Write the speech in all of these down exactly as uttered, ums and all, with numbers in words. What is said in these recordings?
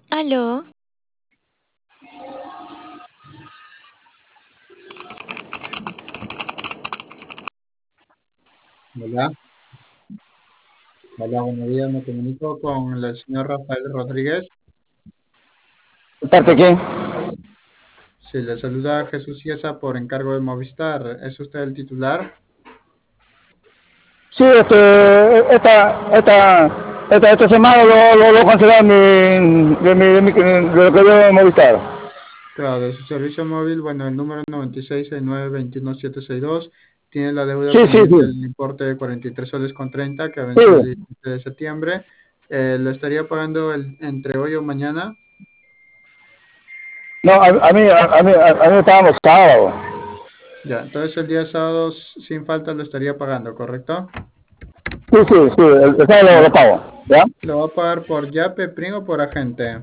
Aló, Hola, hola, buenos días. Me comunico con el señor Rafael Rodríguez. ¿De parte de quién? Si le saluda Jesús Ciesa por encargo de Movistar. ¿Es usted el titular? Sí, este, esta, esta, esta, esta semana lo, lo, lo cancelaron mi, de, mi, de, mi, de lo que yo en Movistar. Claro, de su servicio móvil, bueno, el número noventa y seis sesenta y nueve veintiuno setecientos sesenta y dos tiene la deuda Sí, sí, pendiente sí. del importe de cuarenta y tres soles con treinta que Sí. venció el diecisiete de septiembre. Eh, lo estaría pagando el- entre hoy o mañana. No, a, a mí, a, a mí, a, a mí estábamos sábado. Ya, entonces el día sábado s- sin falta lo estaría pagando, ¿correcto? Sí, sí, sí, el, el sábado lo, Ya. lo pago, ¿ya? ¿Lo va a pagar por Yape, Pring o por agente?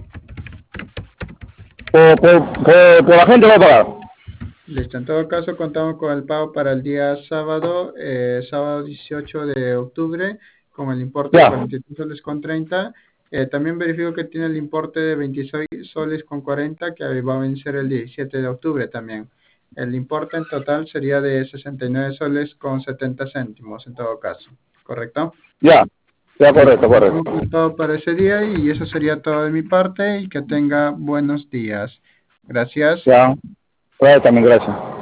Por, por, por, por la gente lo voy a pagar. Listo, en todo caso contamos con el pago para el día sábado, eh, sábado dieciocho de octubre, con el importe de Ya, cuarenta y tres soles con treinta. Eh, también verifico que tiene el importe de veintiséis soles con cuarenta, que va a vencer el diecisiete de octubre también. El importe en total sería de sesenta y nueve soles con setenta céntimos en todo caso, ¿correcto? ya, ya, Listo, correcto, contamos correcto. con el pago para ese día y eso sería todo de mi parte y que tenga buenos días. Gracias. Ya, correcto, también, gracias.